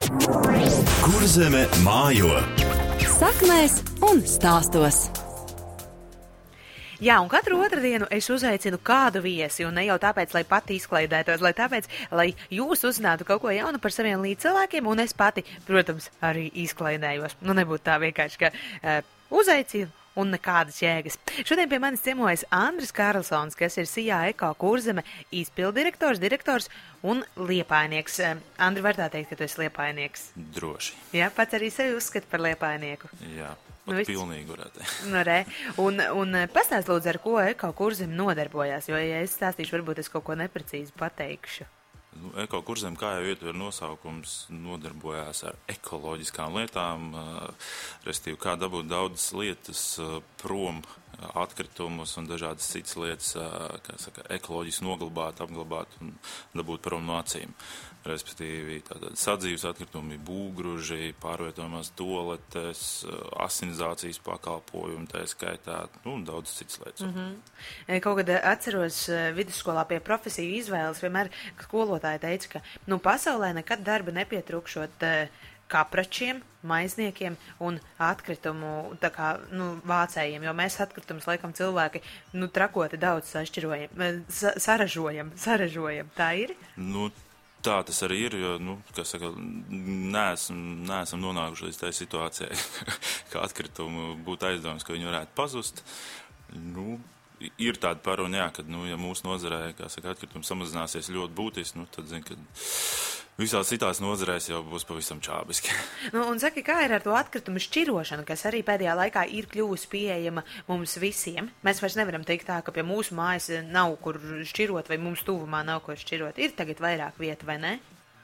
Kurzeme mājo. Saknēs un stāstos. Jā, un katru otrdienu es uzaicinu kādu viesi, un ne jau tāpēc, lai pati izklaidētos, lai jūs uzzinātu kaut ko jaunu par saviem līdzcilvēkiem, un es pati, protams, arī izklaidējos. Nu, nebūtu tā vienkārši, ka uzaicinu un nekādas jēgas. Šodien pie manis ciemojas Andris Karlsons, kas ir SIA Eko Kurzeme izpilddirektors un liepājnieks. Andri, var tā teikt, ka tu esi liepājnieks? Droši. Jā, pats arī sevi uzskata par liepājnieku. Jā. Pilnīgi varētu. Nu, re. Un pastāst lūdzu, ar ko Eko Kurzeme nodarbojās, jo, ja es stāstīšu, varbūt es kaut ko neprecīzi pateikšu. Eko Kurzeme, kā jau ietver nosaukums, nodarbojās ar ekoloģiskām lietām, restīvi, kā dabūt daudzas lietas prom, atkritumus un dažādas citas lietas, kā saka, ekoloģiski noglabāt, apglabāt un dabūt prom no acīm. Respektīvi, tātad sadzīves atkritumi, būgruži, pārvietojamās toaletes, asinizācijas pakalpojumi, tā skaitā, daudz citas lietas. Kaut kad atceros vidusskolā pie profesiju izvēles, vienmēr skolotāji teica, ka pasaulē nekad darba nepietrūkšot kapračiem, maizniekiem un atkritumu vācējiem, jo mēs atkritumus laikam cilvēki trakoti daudz saražojam. Tā ir? Tā tas arī ir, jo, kā saka, neesam nonākuši līdz tai situācijai, ka atkritumu būtu aizdoms, ka viņi varētu pazust. Ir tāda paruna, kad, ja mūsu nozarē, kā saka, atkritumi samazināsies ļoti būtiski, tad, ka visās citās nozarēs jau būs pavisam čābiski. Un saki, kā ir ar to atkritumu šķirošanu, kas arī pēdējā laikā ir kļuvusi pieejama mums visiem? Mēs vairs nevaram teikt tā, ka pie mūsu mājas nav kur šķirot vai mums tuvumā nav kur šķirot. Ir tagad vairāk vieta, vai ne?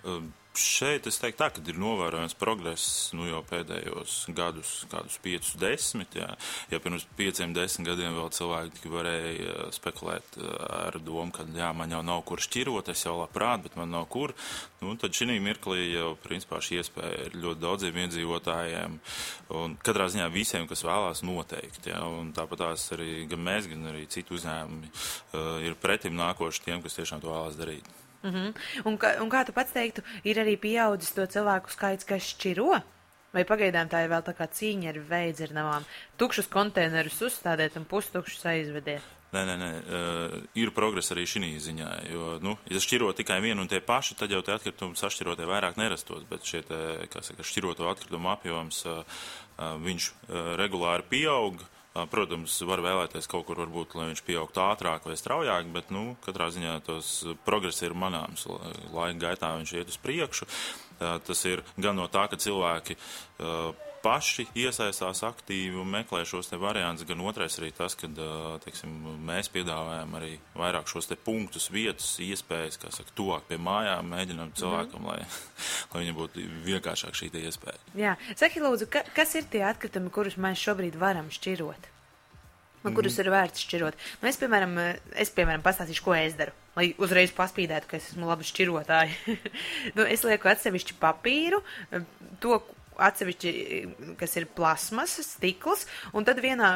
Šeit es teiktu tā, ka ir novērojams progress jau pēdējos gadus, kādus 5-10, jā. Ja pirms 5-10 gadiem vēl cilvēki varēja spekulēt ar domu, ka man jau nav kur šķirot, es jau labprāt, bet man nav kur, tad šī mirklī jau principā šī iespēja ir ļoti daudziem iedzīvotājiem un katrā ziņā visiem, kas vēlās noteikti, jā. Un tāpat tās arī gan mēs, gan arī citu uzņēmumi ir pretim nākoši tiem, kas tiešām to vēlās darīt. Un kā tu pats teiktu, ir arī pieaudzis to cilvēku skaits, kas šķiro? Vai pagaidām tā ir vēl tā kā cīņa ar veidzirnavām? Tukšus konteinerus uzstādēt un pustukšus aizvediet? Nē, ir progress arī šī ziņā, jo, ja šķiro tikai vienu un tie paši, tad jau tie atkritumi sašķirotie vairāk nerastos, bet šie, kā saka, šķiroto atkritumu apjoms, viņš regulāri pieaug. Protams, var vēlēties kaut kur varbūt, lai viņš pieaugtu ātrāk vai straujāk, bet, katrā ziņā tos progress ir manāms. Laika gaitā viņš iet uz priekšu. Tas ir gan no tā, ka cilvēki paši iesaistās aktīvi un meklē šos te variantus, gan otrais arī tas, ka, teiksim, mēs piedāvājam arī vairāk šos te punktus, vietas, iespējas, kā saka, tuvāk pie mājām, mēģinām cilvēkam, lai viņam būtu vienkāršāk šī te iespēja. Jā, saki lūdzu, kas ir tie atkritumi, kurus mēs šobrīd varam šķirot? Un kurus ir vērts šķirot? Es, piemēram, pastāstīšu, ko es daru, lai uzreiz paspīdētu, ka es esmu labi šķirotāji. Es lieku atsevišķi papīru, to atsevišķi, kas ir plasmasas, stikls, un tad vienā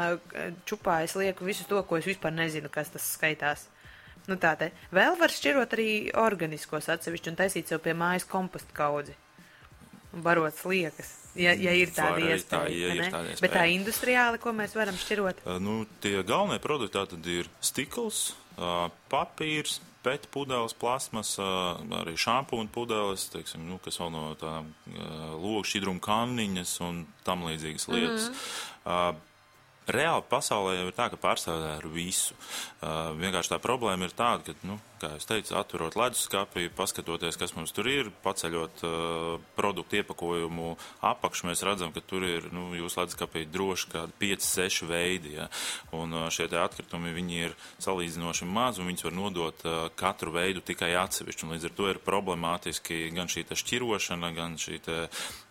čupā es lieku visu to, ko es vispār nezinu, kas tas skaitās. Tā te. Vēl var šķirot arī organiskos atsevišķi un taisīt sev pie mājas kompostu kaudzi. Un barot sliekas, ja ir tāda iespēja. Bet tā industriāli, ko mēs varam šķirot? Tie galvenie produkti tātad ir stikls, papīrs, pet pudeles, plasmas, arī šampūna pudeles, teiksim, kas vēl no tādām logu šķidruma kanniņas un tam līdzīgas lietas. Reāli pasaulē jau ir tā, ka pārstrādā ar visu. Vienkārši tā problēma ir tāda, ka, kā es teicu, atverot leduskapi, paskatoties, kas mums tur ir, paceļot produktu iepakojumu apakšu, mēs redzam, ka tur ir, jūsu leduskapī droši kādi 5-6 veidi, ja? Un šie te atkritumi, viņi ir salīdzinoši maz, un viņus var nodot katru veidu tikai atsevišķi. Un līdz ar to ir problemātiski gan šī te šķirošana, gan šī te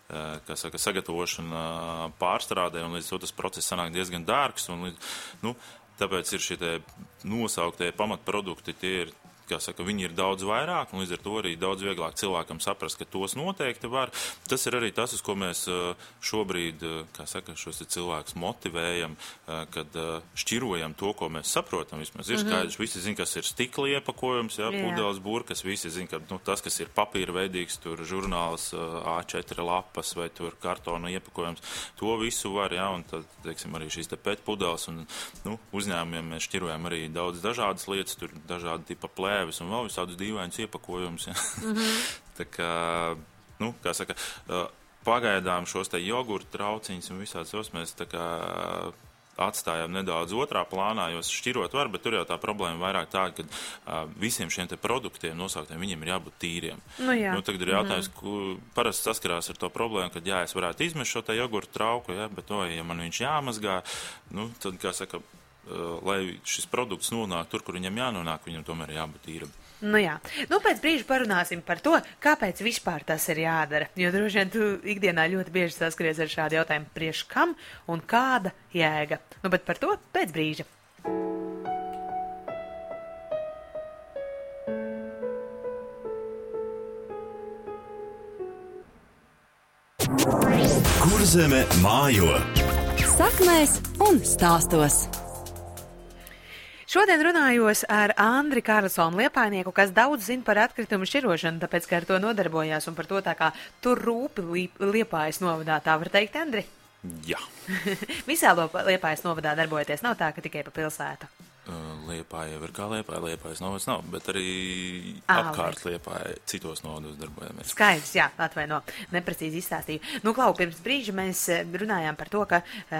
sagatavošana pārstrādē, un līdz to tas process sanāk diezgan dārgs, un tāpēc ir šie nosauktie pamatprodukti, tie ir kā saka, viņi ir daudz vairāk, un līdz ar to arī daudz vieglāk cilvēkam saprast, ka tos noteikti var. Tas ir arī tas, uz ko mēs šobrīd, kā saka, šos cilvēkus motivējam, kad šķirojam to, ko mēs saprotam. Vismaz ir skaidrs, visi zin, kas ir stikla iepakojums, pudeles burkas, visi zin, ka tas, kas ir papīra veidīgs, tur žurnāls, A4 lapas vai tur kartona iepakojums, to visu var, un tad, teiksim, arī šīs te PET pudeles, un uzņēmumiem mēs šķirojam arī daudz dažādas lietas, tur dažādi tipa plēves un vēl visādus dīvainus iepakojumus. Tā kā, kā saka, pagaidām šos te jogurtu trauciņus un visādas tos mēs tā kā atstājām nedaudz otrā plānā, jo šķirot var, bet tur jau tā problēma vairāk tā, ka visiem šiem te produktiem nosauktiem viņiem ir jābūt tīriem. Tagad ir jautājums, parasti saskarās ar to problēmu, ka es varētu izmest šo te jogurtu trauku, bet ja man viņš jāmazgā, tad, kā saka, lai šis produkts nonāk tur, kur viņam jānonāk, viņam tomēr ir jābūt tīram. Pēc brīža parunāsim par to, kāpēc vispār tas ir jādara. Jo droši vien tu ikdienā ļoti bieži saskaries ar šādu jautājumu, priekš kam un kāda jēga. Bet par to pēc brīža. Kurzeme mājo. Saknēs un stāstos. Šodien runājos ar Andri Karlsonu Liepājnieku, kas daudz zina par atkritumu šķirošanu, tāpēc, ka ar to nodarbojās un par to tā kā tur rūpi Liepājas novadā. Tā var teikt, Andri? Jā. Visā Liepājas novadā darbojaties, nav tā, ka tikai pa pilsētu? Liepāja jau ir kā Liepājas novads nav, bet arī apkārt Liepāja citos novados darbojamies. Skaidrs, atvaino, neprecīzi izstāstīju. Klau, pirms brīža mēs runājām par to, ka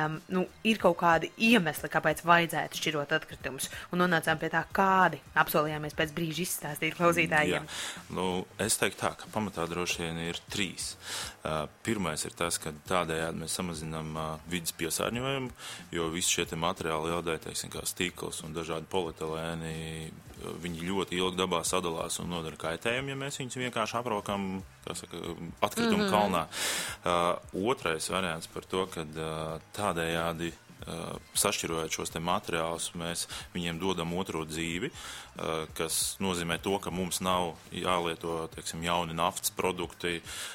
ir kaut kādi iemesli, kāpēc vajadzētu šķirot atkritumus, un nonācām pie tā, kādi apsolījāmies pēc brīža izstāstīt klausītājiem. Es teiktu tā, ka pamatā droši vien ir 3. Pirmais ir tas, ka tādējādi mēs samazinām vidas piesārņojumu, jo visi šie te materiāli jaudē, teiksim, kā stikls un dažādi polietilēni, viņi ļoti ilgi dabā sadalās un nodara kaitējumu, ja mēs viņus vienkārši aprokam, kā saka, atkritumu kalnā. Otrais variants par to, ka tādējādi sašķirojot šos te materiālus, mēs viņiem dodam otro dzīvi, kas nozīmē to, ka mums nav jālieto, teiksim, jauni naftas produkti,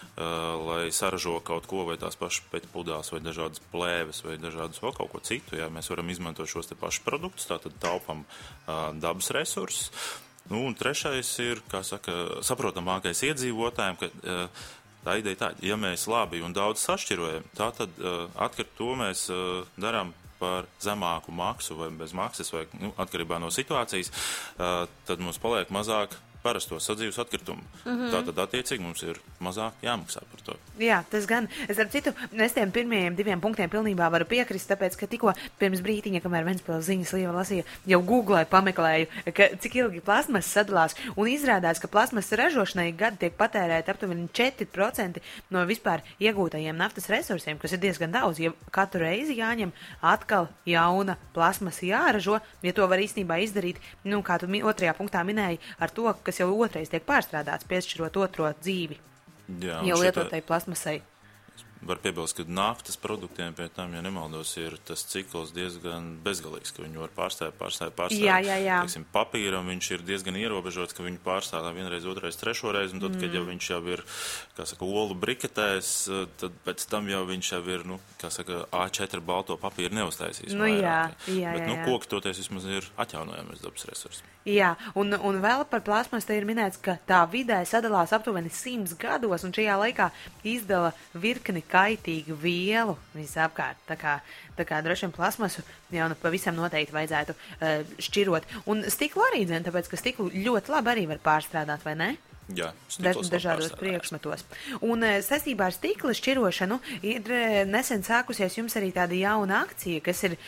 lai saražo kaut ko, vai tās pašas PET pudeles, vai dažādas plēves, vai dažādas vēl kaut ko citu. Mēs varam izmantot šos te pašus produktus, tātad taupam dabas resursus. Un trešais ir, kā saka, saprotamākais iedzīvotājiem, ka tā ideja tā, ja mēs labi un daudz sašķirojam, tā tad to mēs darām par zemāku maksu vai bez maksas, vai atkarībā no situācijas, tad mums paliek mazāk parasto sadzīves atkritumu. Tātad attiecīgi mums ir mazāk jāmaksā par to. Jā, tas gan. Ar citu, es tiem pirmajiem 2 punktiem pilnībā varu piekrist, tāpēc, ka tikko pirms brītiņa, kamēr Ventspils ziņas Lieva lasīja, jau googlēju, pameklēju, cik ilgi plasmas sadalās, un izrādās, ka plasmas ražošanai gadu tiek patērēt aptuveni 4% no vispār iegūtajiem naftas resursiem, kas ir diezgan daudz. Ja katru reizi jāņem atkal jauna plasmas jāražo, ja to var īstenībā izdarīt, kā tu otrajā punktā minēji, ar to, kas jau otrais tiek pārstrādāts, piešķirot otro dzīvi. Jā, jau lietotai plasmasai. Var piebilst, ka naftas produktiem pie tam, ja nemaldos, ir tas cikls diezgan bezgalīgs, ka viņi var pārstāvēt. Jā. Teiksim, papīram viņš ir diezgan ierobežots, ka viņu pārstāvē vienreiz, otrais, trešoreiz, un tad, kad jau viņš jau ir, kā saka, olu briketēs, tad pēc tam jau viņš jau ir, kā saka, A4 balto papīru neuztaisīs vairāk. Bet, koki toties vismaz ir atjaunojamies dabas resursi. Jā, un vēl par plasmas te ir minēts, ka tā vidē sadalās aptuveni 100 gados, un šajā laikā izdala virkni kaitīgu vielu visapkārt. Tā kā droši vien plasmasu jau pavisam noteikti vajadzētu šķirot. Un stiklu arī dzene, tāpēc, ka stiklu ļoti labi arī var pārstrādāt, vai ne? Jā, dažādos priekšmetos. Un saistībā ar stikla šķirošanu ir nesen sākusies jums arī tāda jauna akcija, kas ir,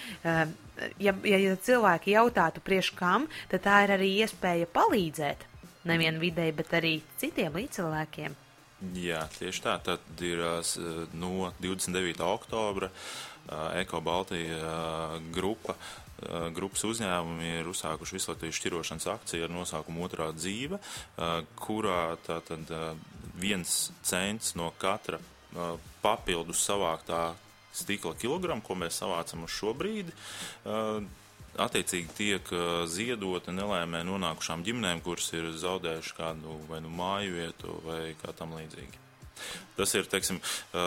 ja cilvēki jautātu priekš kam, tad tā ir arī iespēja palīdzēt nevien videi, bet arī citiem līdzcilvēkiem. Jā, tieši tā. Tad ir no 29. oktobra Eko Baltija grupas uzņēmumi ir uzsākuši visu Latvijas šķirošanas akciju ar nosaukumu Otrā dzīve, kurā tātad 1 cents no katra papildus savāktā stikla kilogramu, ko mēs savācam uz šo brīdi, attiecīgi tiek ziedota nelēmē nonākušām ģimenēm, kuras ir zaudējuši kādu vai nu māju vietu vai kā tam līdzīgi. Tas ir, teiksim,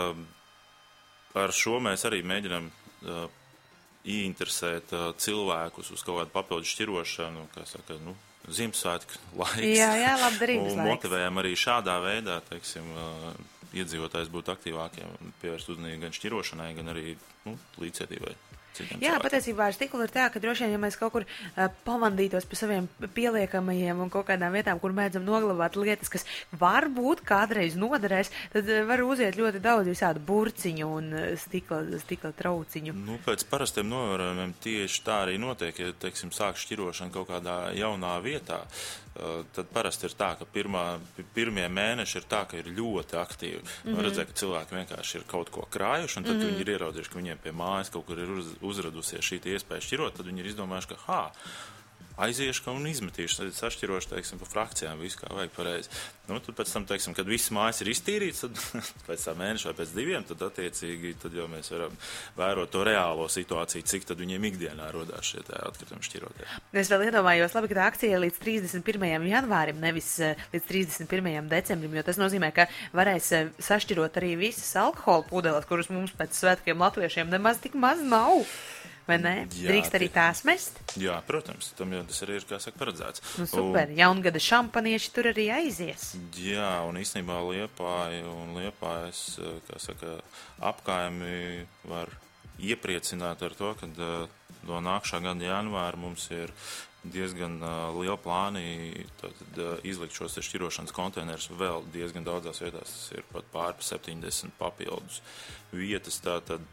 ar šo mēs arī mēģinām ieinteresēt cilvēkus uz kaut kādu papildu šķirošanu, kā saka, Ziemassvētku laiks. Jā, labdarības un laiks. Motivējam arī šādā veidā, teiksim, iedzīvotājs būt aktīvākiem, pievērst uzmanību gan šķirošanai, gan arī līdzcietībai. Jā, patiesībā ar stiklu ir tā, ka droši vien, ja mēs kaut kur pavandītos pa saviem pieliekamajiem un kaut kādām vietām, kur mēdzam noglabāt lietas, kas varbūt kādreiz noderēs, tad var uziet ļoti daudz visādu burciņu un stikla trauciņu. Pēc parastiem novērojumiem tieši tā arī notiek, ja, teiksim, sāk šķirošana kaut kādā jaunā vietā. Tad parasti ir tā, ka pirmie mēneši ir tā, ka ir ļoti aktīvi. Redzēt, ka cilvēki vienkārši ir kaut ko krājuši, un tad, kad viņi ir ieraudzījuši, ka viņiem pie mājas kaut kur ir uzradusies šī iespēja šķirot, tad viņi ir izdomājuši, ka aiziešu un izmetīšu, tad sašķirošu, teiksim, pa frakcijām, visu kā vajag pareizi. Tad pēc tam, teiksim, kad viss mājas ir iztīrīts, tad pēc tā mēneša vai pēc 2, tad attiecīgi, tad jau mēs varam vērot to reālo situāciju, cik tad viņiem ikdienā rodās šie atkritumi šķirotie. Es vēl iedomājos, labi, ka tā akcija līdz 31. janvārim, nevis līdz 31. decembrim, jo tas nozīmē, ka varēs sašķirot arī visas alkohola pudeles, kuras mums pēc svētkiem latviešiem nemaz tik maz nav. Vai ne? Drīkst arī tās mest? Jā, protams, tam jau tas arī ir, kā saka, paredzēts. Super, jaungada šampanieši tur arī aizies. Jā, un īstenībā Liepājas, kā saka, apkājumi var iepriecināt ar to, ka no nākšā gada janvāra mums ir diezgan liela plāni izlikt šos šķirošanas konteinerus vēl diezgan daudzās vietās. Tas ir pat pār 70 papildus vietas, tātad,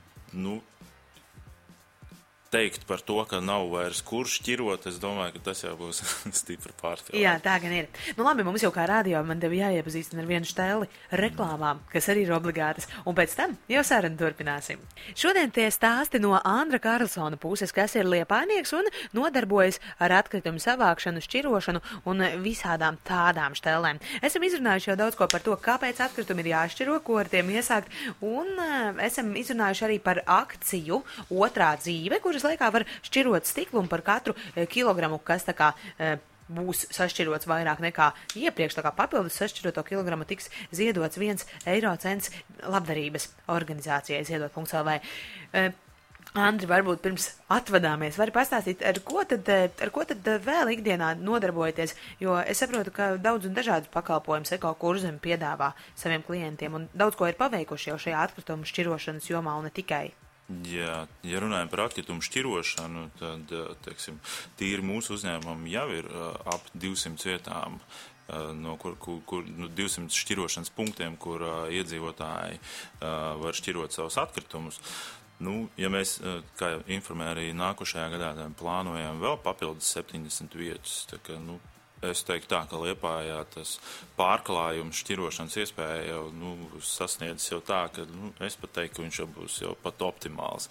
teikt par to, ka nav vairs kur šķirot, es domāju, ka tas jau būs stipri pārspīlēt. Jā, tā gan ir. Labi, mums jau kā radio man tevi jāiepazīstina ar vienu štēli reklāmām, kas arī ir obligātas, un pēc tam jau sarunu turpināsim. Šodien tie stāsti no Andra Karlsona puses, kas ir liepājnieks un nodarbojas ar atkritumu savākšanu, šķirošanu un visādām tādām štēlēm. Esam izrunājuši jau daudz ko par to, kāpēc atkritumi ir jāšķiro, ko ar tiem iesākt, un esam izrunājuši arī par akciju Otrā dzīve, kuras laikā var šķirot stiklu un par katru kilogramu, kas tā kā būs sašķirots vairāk nekā iepriekš, tā kā papildus sašķiroto kilogramu tiks ziedots 1 eiro cents labdarības organizācijai ziedot.lv. Andri, varbūt pirms atvadāmies, vari pastāstīt, ar ko tad vēl ikdienā nodarbojaties, jo es saprotu, ka daudz un dažādus pakalpojumus Eko-Kurzeme piedāvā saviem klientiem un daudz ko ir paveikuši jau šajā atkritumu šķirošanas jomā un ne tikai. Jā, ja runājam par atkritumu šķirošanu, tad, teiksim, tīri mūsu uzņēmumam jau ir ap 200 vietām, no kur 200 šķirošanas punktiem, kur iedzīvotāji var šķirot savus atkritumus. Ja mēs, kā jau informēja arī nākošajā gadā, plānojam vēl papildus 70 vietas, tā kā, es teiktu tā, ka Liepājā tas pārklājums šķirošanas iespēja jau sasniedzis jau tā, ka es pat teiktu, ka viņš jau būs jau pat optimāls.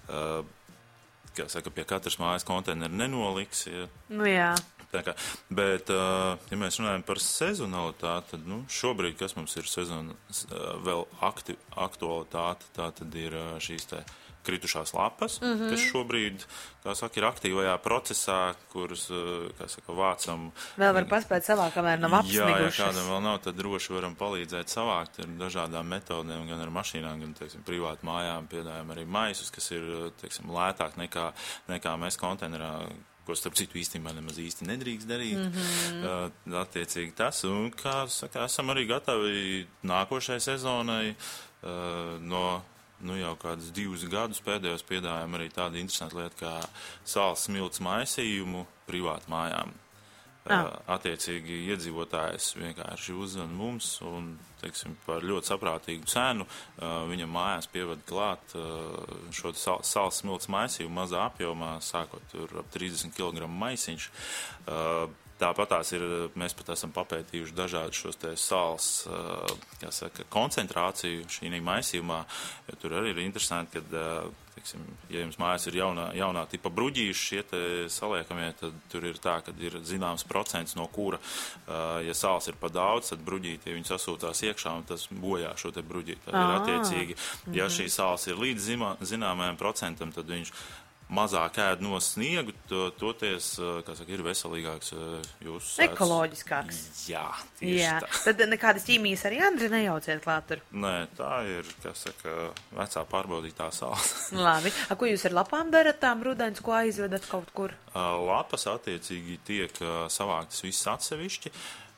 Kā saka, pie katras mājas konteineru nenoliks. Ja. Jā. Bet, ja mēs runājam par sezonalitāti, tad šobrīd, kas mums ir vēl aktualitāte, tā tad ir šīs kritušās lapas, kas šobrīd, kā saka, ir aktīvajā procesā, kuras, kā saka, vācam. Vēl var paspēt savākt, kamēr nav apsnigušas. Ja kādam vēl nav, tad droši varam palīdzēt savākt ar dažādām metodēm, gan ar mašīnām, gan, teiksim, privātu mājām piedāvājam arī maisus, kas ir, teiksim, lētāk nekā mēs konteinerā, ko starp citu īstenībā nemaz īsti nedrīkst darīt. Attiecīgi tas, un, kā saka, esam arī gatavi nākošai sezonai jau kādus 2 gadus pēdējos piedāvājam arī tādu interesantu lietu kā sāls smilts maisījumu privātu mājām. Attiecīgi iedzīvotājs vienkārši uzzvan mums un, teiksim, par ļoti saprātīgu cenu viņam mājās pievada klāt šo sāls smilts maisījumu mazā apjomā, sākot tur ap 30 kg maisiņš. Tāpatās mēs pat esam papētījuši dažādu šos te sāls, kā saka, koncentrāciju šī maisījumā, jo tur arī ir interesanti, kad, teiksim, ja jums mājās ir jaunā tipa bruģīši šie te saliekamie, tad tur ir tā, kad ir zināms procents no kura, ja sāls ir pa daudz, tad bruģīti, ja viņi sasūtās iekšā un tas bojā šo te bruģīti. Tad ir attiecīgi, ja šī sāls ir līdz zināmajam procentam, tad viņš mazāk ēd no sniegu, toties, kā saka, ir veselīgāks jūsu sēdz. Ekoloģiskāks. Jā, tieši tā. Tad nekādas ķīmijas arī, Andri, nejauciet klāt tur? Nē, tā ir, kā saka, vecā pārbaudītā sāla. Labi. Ko jūs ar lapām darat tām rudenis, ko aizvedat kaut kur? Lapas attiecīgi tiek savāktas visas atsevišķi.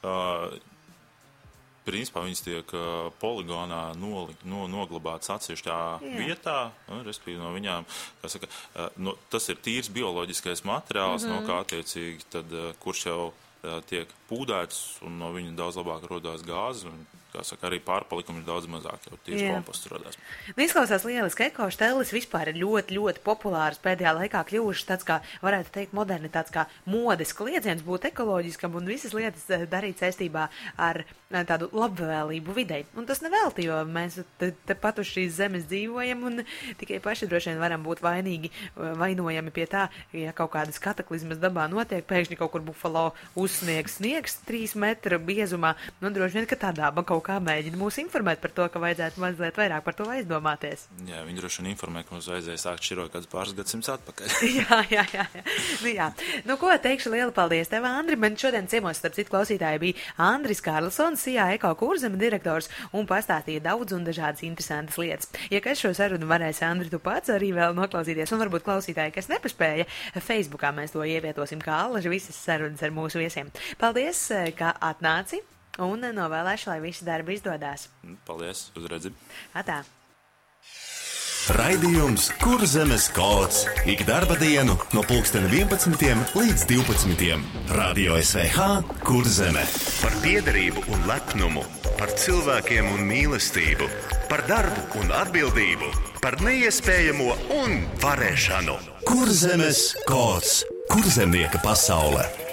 Principā viņas tiek poligonā noglabātas atsevišķā vietā, respektīvi no viņām, kā saka, tas ir tīrs bioloģiskais materiāls, no kā attiecīgi, tad, kurš jau tiek pūdēts un no viņa daudz labāk rodās gāzes, un, kā saka, arī pārpalikumi ir daudz mazāk, jau tieši komposts rodās. Izklausās lieliski, ekoštelis vispār ir ļoti, ļoti populārs pēdējā laikā kļuvušas tāds, kā varētu teikt, moderni tāds kā modes kliedziens būt ekoloģiskam un visas lietas darīt saistībā ar tādu labvēlību videi. Un tas nevelti, jo mēs te pat uz šīs zemes dzīvojam un tikai paši droši vien varam būt vainojami pie tā, ja kaut kādas kataklizmas dabā notiek, pēkšņi kaut kur Bufalo uzsniegs 3 metru biezumā, nu droši vien, ka tā daba kaut kā mēģina mūs informēt par to, ka vajadzētu mazliet vairāk par to aizdomāties. Jā, viņi droši vien informē, ka mums vajadzēja sākt šķirot kāds pāris gadsimts atpakaļ. Jā. Nu, ko teikšu, liela paldies tev, Andri. Man šodien ciemos, starp citu, klausītāji bija Andris Kārlsons, SIA Eko Kurzeme direktors, un pastāstīja daudz un dažādas interesantas lietas. Ja kas šo sarunu varēs, Andri, tu pats arī vēl noklausīties, un varbūt klausītāji, kas nepaspēja, Facebookā mēs to ievietosim kā allaži visas sarunas ar mūsu viesiem. Paldies, ka atnāci. Un novēlēšu, lai visi darbi izdodās. Paldies, uz redzi. Atā. Raidījums Kurzemes kods. Ik darba dienu no 11 līdz 12. Radio SVH Kurzeme. Par piederību un lepnumu, par cilvēkiem un mīlestību, par darbu un atbildību, par neiespējamo un varēšanu. Kurzemes kods. Kurzemnieka pasaule.